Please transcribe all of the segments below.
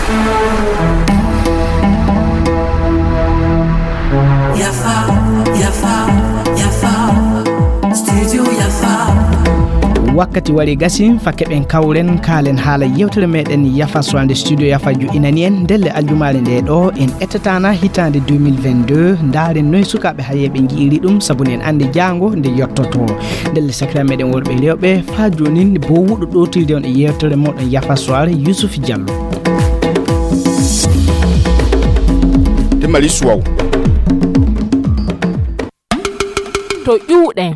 wakkati wari gasi fakkeɓen kawren kaalen haala yewtere meɗen Yafa Soinde studio Yafa inani en delle aljumare nde ɗo en ettatana hitande 2022 ndaren noy sukaɓe hayeɓe jiiri ɗum sabuni en andi jango nde yottoto delle sakira meɗen worɓe rewɓe fa joni bo wuɗɗo ɗotirde on e yewtere moɗon Yafa Soire Youssouf Diallo temali suwaw to ƴuuɗen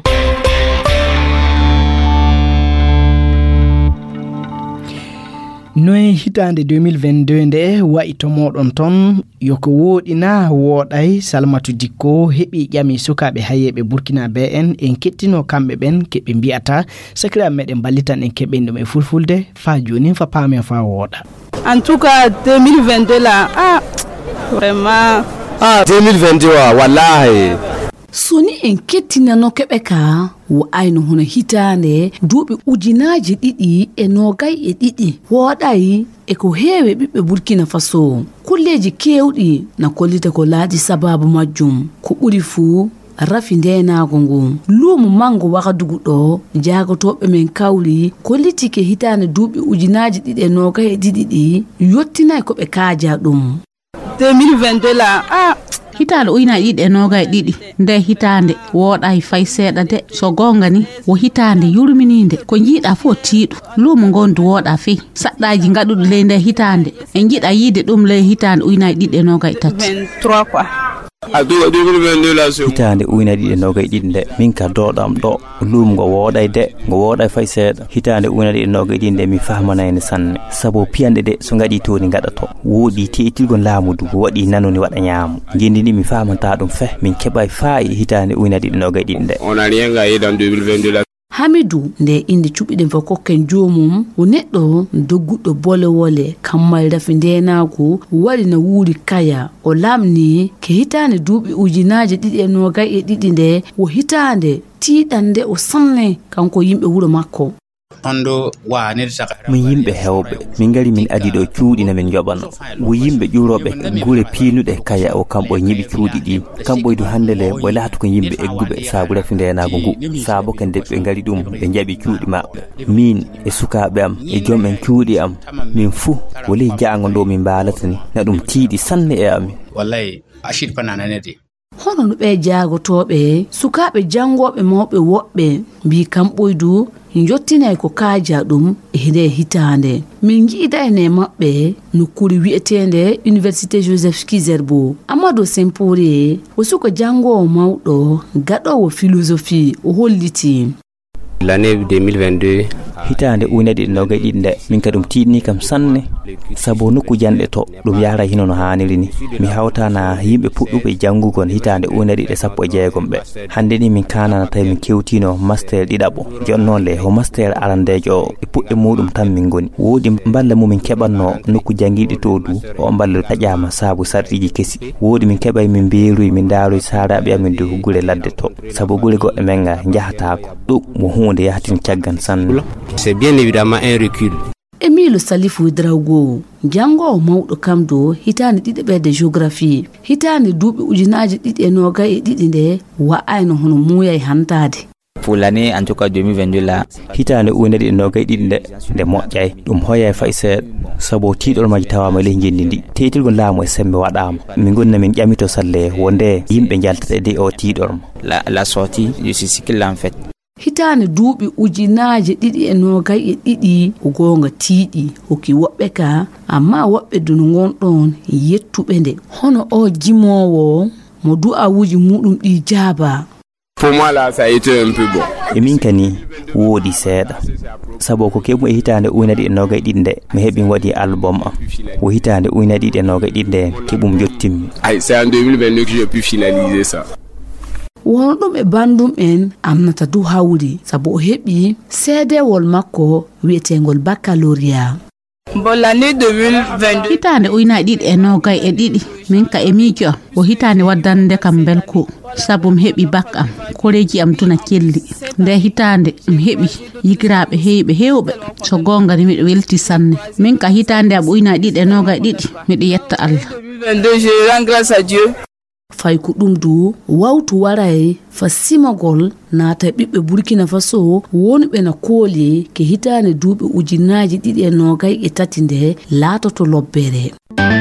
noy hitande 2022 nde wayi to moɗon ton yoko woɗina woɗay Salmatou Dikko heɓi ƴami sukaɓe hayeɓe Burkina be en kettino kamɓe ɓen keɓe mbiyata sakira meɗen ballitan en keɓen ɗum e fulfulde fa joni fa paamen fa woɗa. En tout cas 2022 là vraiment 2022 wallahi soni en kettinano keɓe ka wo ayno hono hitande duuɓi ujinaji ɗiɗi e nogay e ɗiɗi woɗay e ko heewe ɓiɓɓe Burkina Faso kulleji kewɗi na kollita ko laaɗi sababu majjum ko ɓuri fuu rafi ndenago ngu luumu mango wakadugu ɗo jagotoɓe men kawri kollitike hitande duuɓi ujinaji ɗiɗi e nogay e ɗiɗi ɗi yottinay ko ɓe kaaja ɗum 2022 là hitande uyna ɗiɗi e noga e ɗiɗi nde hitande woɗay fay seeɗa de so gonga ni wo hitande yurmininde ko jiiɗa fof tiiɗu luumo gondu woɗa fey saɗɗaji gaɗuɗo ley nde hitande en jiiɗa yiide ɗum ley hitande uyna e ɗiɗi e noga e tati 23 quoi hitande uyna ɗiɗi e noga e ɗiɗi nde min ka doɗam ɗo luumo ngo woɗay de ngo woɗay fay seeɗa hitande uyna ɗiɗi e noga e ɗiɗi nde mi famanayne sanne sabu piyanɗe de so gaɗi toni gaɗato woɗi tetilgol laamu du waɗi nanoni waɗa ñaamu jindini mi famanta ɗum fe min keɓay faayi hitande uyna ɗiɗi e noga e ɗiɗi nde on a rien gagné dans 2022 Hamidou nde inde cuɓiɗen fo kokken jomum o neɗɗo dogguɗo bole wole kammal rafi ndenago waɗi na wuuri kaya o lamni ke hitande duuɓi ujinaji ɗiɗi e nogay e ɗiɗi nde wo hitande tiiɗande o sanne kanko yimɓe wuro makko min yimɓe hewɓe min gari min adi ɗo cuuɗi min joɓano wo yimɓe ƴuroɓe gure piinuɗe kaya o kamɓo ñiɓi cuuɗi ɗi kamɓo du hande le ɓo laatu ko yimɓe egguɓe saabu rafi ndenago ngu saabo ken ɓe gari ɗum ɓe jaɓi cuuɗi maɓɓe min e sukaɓe am e joom en cuuɗi am min fuu woli jaango ndo min mbalata ni na ɗum tiiɗi sanne e amin wallahi ashid panananede hono no ɓe jagotoɓe sukaɓe jangoɓe mawɓe woɓɓe mbi kamɓoydu jottinay ko kaaja ɗum e nde hitande min jiida ene maɓɓe nokkure wi'etende Université Joseph Kizerbo Amadou Sempori o suka jangowo mawɗo gaɗowo philosophie o holliti l'année 2022 hitande uyna ɗiɗi noga ɗiɗi nde min ka ɗum tiɗni kam sanne sabu nokku janɗe to ɗum yara hino no haniri ni mi hawtana yimɓe puɗɗuɓe jangugon hitande uyna ɗiɗi 16 ɓe hande ni min kanana tawi min kewtino master ɗiɗaɓo jonnon le ho master arandejo e puɗɗe muɗum tan min goni woodi balle mumin keɓanno nokku jangiɗi to du o balle taƴama saabu sarɗiji kesi woodi min keɓay min beeruy min daaroy saraɓe amin dow gure ladde to sabu gure goɗɗe men ga jahatako ɗum mo hunde yahatin caggan sanne. C'est bien évidemment un recul. Emile Salifou Drago jangowo mawɗo kamdo hitande ɗiɗi ɓerde géographie hitande duuɓi ujinaji ɗiɗi e nogay e ɗiɗi nde wa'ayno hono muuya e hantade pour l'année en tout cas 2022 là hitande uyna ɗiɗi nogay ɗiɗi nde moƴƴay ɗum hoya fay seeɗa sabu tiiɗol maji tawama ley jendi ndi teetilgol laamu e sembe waɗama min gonna min ƴamito salle wonde yimɓe jaltata de o tiiɗol la sortie de ce cycle en fait hitande duuɓi ujinaji ɗiɗi e nogay e ɗiɗi ko gonga tiiɗi hokki woɓɓe ka amma woɓɓe dunu gonɗon yettuɓe nde hono o jimowo mo du'awuji muɗum ɗi jaaba. Pour moi là ça a été un peu bon. E min kani woodi seeɗa sabu ko keɓmu e hitande uyna ɗiɗi e nogay ɗiɗi nde mi heɓi waɗi album am wo hitande uyna ɗiɗi e nogay ɗiɗi nde keɓum jottimmi. C'est en 2022 que j'ai pu finaliser ça. wonɗum e bandum en amnata du hawri sabu o heɓi seedewol makko wi'etengol baccalauréat Bon, l'année 2022. Hitande ujunaaje ɗiɗi e noogay e ɗiɗi min ka e miijo o hitande waddande kam belko sabu mi heɓi bac am koreji am duna kelli nde hitande mi heɓi yigiraɓe heewɓe heewɓe so gonga ni miɗo welti sanne min ka hitande am ujunaaje ɗiɗi e noogay ɗiɗi miɗo yetta Allah 2022 je rends grâce à Dieu. fay ko ɗum du wawtu waray fa simagol naata ɓiɓɓe Burkina Faso wonɓe na kooli ke hitande duuɓi ujunaaje ɗiɗi e noogay e tati nde laatoto lobbere.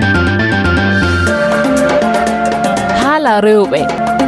Haala rewɓe.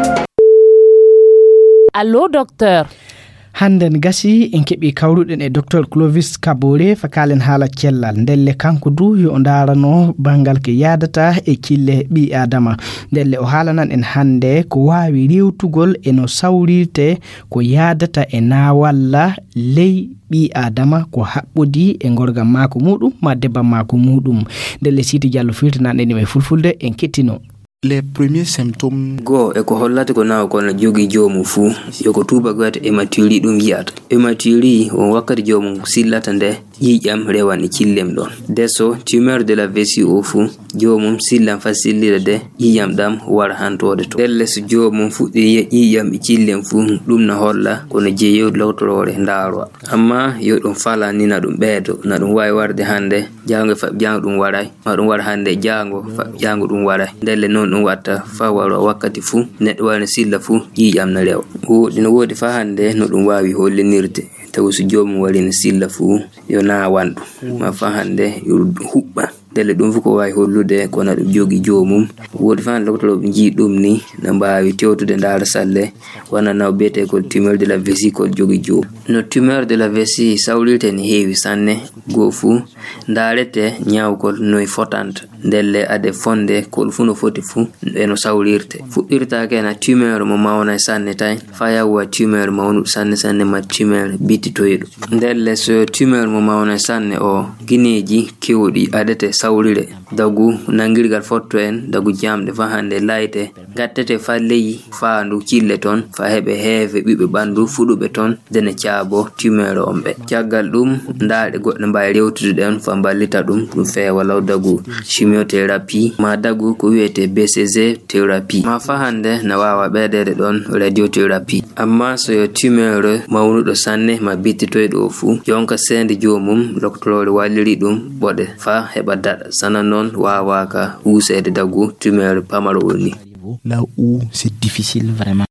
Allo docteur. hannden gasi en keɓi kawruɗen e docteur Clovis Kabore fakalen haala cellal ndelle kanko du yo darano bangal ke yadata e kille ɓi adama ndelle o haalanan en hande ko wawi rewtugol e no sawrirte ko yadata e nawalla ley ɓi adama ko haɓɓodi e gorgam mako muɗum ma debam mako muɗum ndelle Sidi Diallo firtananɗen e fulfulde en kettino. Les premiers symptômes go e ko hollata ko naw kono jogi jomum fu yoko tuba goto hématurie ɗum yiyata hématurie on wakkati jomum sillata nde yiƴam rewan e cillem ɗon deso tumeur de la vessie o fu jomum sillam fa sillira de yiƴam ɗam wara hantode to delle so jomum fuɗɗi yiƴam e cillem fu ɗum na holla kono jeeyewde lawtorore ndaaro amma yo ɗum fala ni na ɗum ɓeedo na ɗum wawi warde hande jango fa jango ɗum waray ma ɗum wara hande jango fa jango ɗum waray delle non ɗum watta fa waro wakkati fu neɗɗo wani silla fu yiƴam na rewa woɗi no woodi fa hande no ɗum wawi hollinirde taw so jomum wari no silla fu yo na wanɗu ma fa hande yo huɓɓa delle ɗum fu ko wawi hollude kono ɗum jogi jomum woodi fa hande lokotoroɓe jii ɗum ni no mbawi tewtude ndaara salle wona naw biyete ko tumeur de la vessie ko jogi jomum no tumeur de la vessie sawlirte ne heewi sanne goo fu ndaarete ñawkol noye fotanta ndelle ade fonde kol fu no foti fu eno sawlirte fuɗɗirtake na tumeur mo mawna sanne tay fa yawwa tumeur mawnuɗo sanne ma tumeur bittitoyɗo ndelle so tumeur mo mawna sanne o guineji kewɗi adete sawrire dagu nangirgal fotto en dagu jamde fa hande layte gattete fa leyi faandu cille ton fa heɓe heeve ɓiɓɓe ɓandu fuɗuɓe ton dene caabo tumeur on ɓe caggal ɗum ndaaɗe goɗɗe mbawi rewtude ɗen fa mballita ɗum feewa law dagu chimiothérapie ma dagu ko wiyete BCG thérapie ma fa hande na wawa ɓeydede ɗon radiothérapie amma so yo tumeur mawnuɗo sanne ma bittitoyɗo o fu yonka sende jomum doctorore walliri ɗum ɓoɗe fa heɓa daɗa sana noon wawaka husede dagu tumeur pamaro o ni là où c'est difficile vraiment.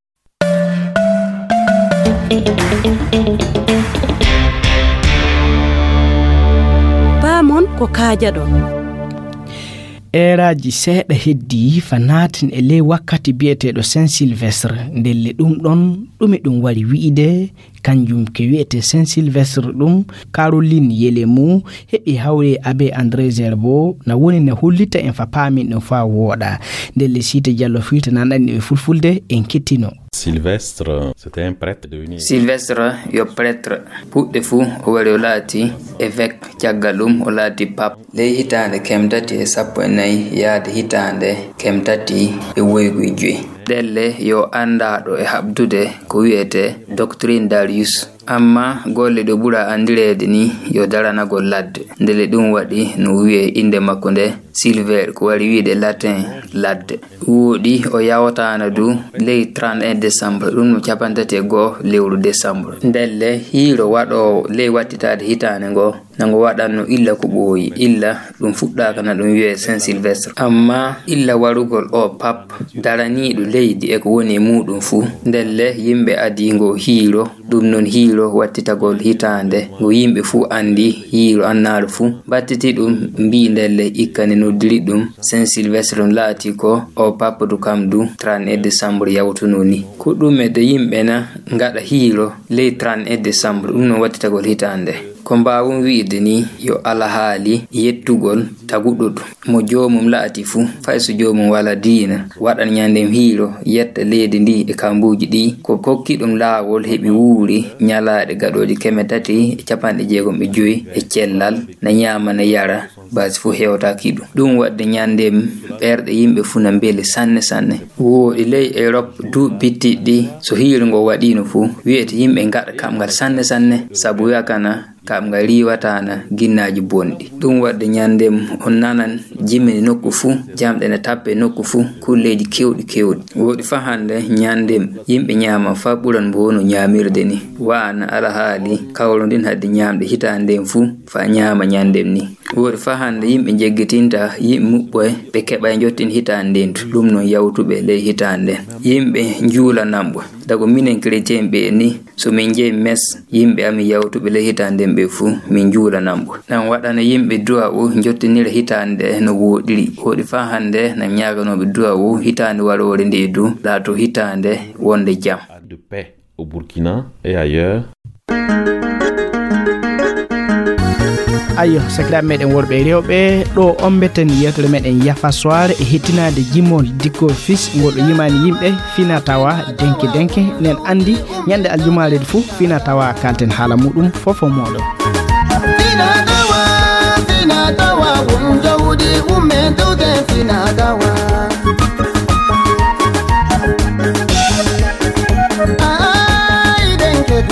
Bamon ko kaajaɗon eraji seeɗa heddi fa natin e ley wakkati biyeteɗo Saint Sylvestre ndelle ɗum ɗon ɗume ɗum wari wi'ide kanjum ke wiyete Saint Sylvestre ɗum Caroline Yelemu heɓi hawre Abbé André Zerbo na woni ne hollita en fa paamin ɗum fa wooɗa ndelle Sidi Diallo firtananɗen e fulfulde en kettino. Sylvestre, c'était un prêtre devenu. Sylvestre yo prêtre puɗɗe fu o wari o laati évêque caggal ɗum o laati pape ley hitande kemtati e sappo e nayyi yaade hitande kemtati e woygu e joyi delle yo andaɗo e habdude ko wiyete doctrine Darius amma golle ɗo ɓura andirede ni yo daranagol ladde ndele ɗum waɗi no wiye inde makko nde Silver ko wari wiide latin ladde woɗi o yawtana du ley 31 décembre ɗum no capantati e goo lewru décembre ndelle hiiro waɗo ley wattitade hitande ngo nango waɗanno illa ko ɓooyi illa ɗum fuɗɗaka na ɗum wiye Saint Sylvestre amma illa warugol o pape daraniɗo leydi e ko woni muɗum fu ndelle yimɓe adi ngo hiiro ɗum non hiiro wattitagol hitande ngo yimɓe fu andi hiiro annaɗo fu battiti ɗum mbi ndelle ikkani noddiri ɗum Saint Sylvestre laati ko o pape du kam du 31 décembre yawtuno ni ko ɗume de yimɓe na ngaɗa hiiro ley 31 décembre ɗum non wattitagol hitande ko mbawum wiide ni yo alahaali yettugol taguɗo ɗum mo jomum laati fu fay so jomum wala diina waɗan ñandem hiiro yetta leydi ndi e kambuji ɗi ko kokki ɗum laawol heɓi wuuri ñalaɗe gaɗoji 365 e cellal na ñama na yara basi fu hewtaki ɗum wadde ñandem ɓerɗe yimɓe fu na beeli sanne woɗi ley Europe du bittiɗi so hiiro ngo waɗino fu wiyete yimɓe gaɗa kamgal sanne sabu yakana kam nga riwatana ginnaji bonɗi ɗum wadde nyandem on nanan jimmini nokku fu jamɗe ne tappe nokku fu kulleji kewɗi woɗi fa hande nyandem yimɓe nyama fa ɓuran mbo no nyamirde ni wana ala haali kawlo ndin hadde nyamde hitande fu fa nyama nyandem ni woɗi fa hande yimɓe jeggitinta yimɓe muɓɓoy ɓe keɓa jottin hitande ɗum non yawtuɓe ley hitande yimɓe juulanamɓe dago minen chrétien ɓe ni so min jeeyi mes yimɓe ami yawtuɓe ley hitande ɓe fu min juulanamɓe nan waɗana yimɓe du'a o jottinira hitande no woɗiri woɗi fa hande nan ñaganoɓe du'a o hitande warore nde du laato hitande wonde jam de paix au Burkina et ailleurs. ayo sakiraɓe meɗen worɓe e rewɓe ɗo ombeten yewtere meɗen yafa soire e hettinade jimmol Dicko fils ngol ɗo yimani yimɓe fina tawa denke nen andi ñande aljumalede fou fina tawa kalten haala muɗum fofo moɗo fina tawa won jawdi ummen tawde fina tawa ay denke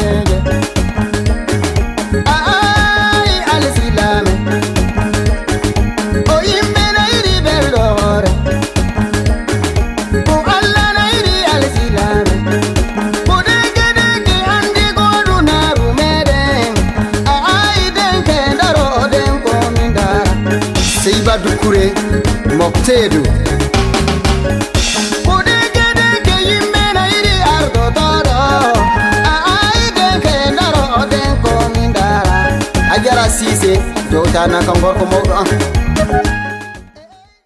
Dukure moktedu Udeke yimbe na iri ardo todo Ai denke ndaro denko mindara Ajara sise jota na kangor ko mogo